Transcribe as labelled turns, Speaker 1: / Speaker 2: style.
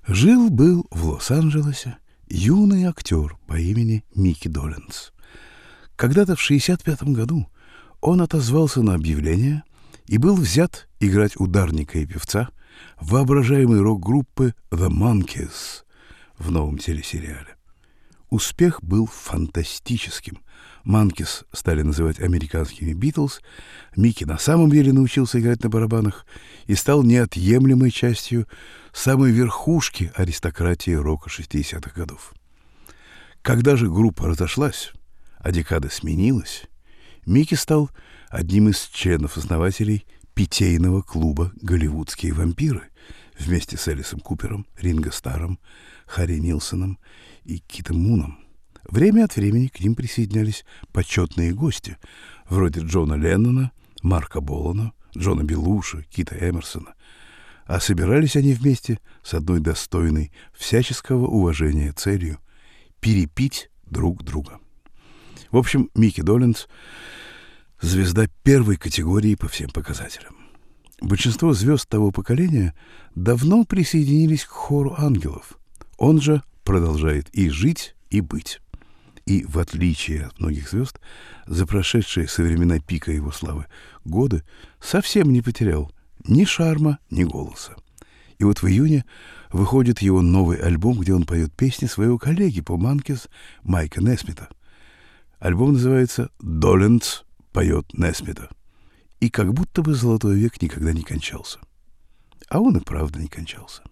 Speaker 1: Жил-был в Лос-Анджелесе юный актер по имени Микки Доленц. Когда-то в 1965 году он отозвался на объявление и был взят играть ударника и певца воображаемой рок-группы The Monkees в новом телесериале. Успех был фантастическим. Monkees стали называть американскими Beatles. Микки на самом деле научился играть на барабанах и стал неотъемлемой частью самой верхушки аристократии рока 60-х годов. Когда же группа разошлась, а декада сменилась, Микки стал одним из членов-основателей питейного клуба «Голливудские вампиры» вместе с Элисом Купером, Ринго Старром, Харри Нилсоном и Китом Муном. Время от времени к ним присоединялись почетные гости, вроде Джона Леннона, Марка Болана, Джона Белуши, Кита Эмерсона. А собирались они вместе с одной достойной всяческого уважения целью — перепить друг друга. В общем, Микки Доленц — звезда первой категории по всем показателям. Большинство звезд того поколения давно присоединились к хору ангелов. Он же продолжает и жить, и быть. И, в отличие от многих звезд, за прошедшие со времена пика его славы годы совсем не потерял ни шарма, ни голоса. И вот в июне выходит его новый альбом, где он поет песни своего коллеги по Monkees Майка Несмита. Альбом называется «Доленц поет Несмита». И как будто бы золотой век никогда не кончался. А он и правда не кончался.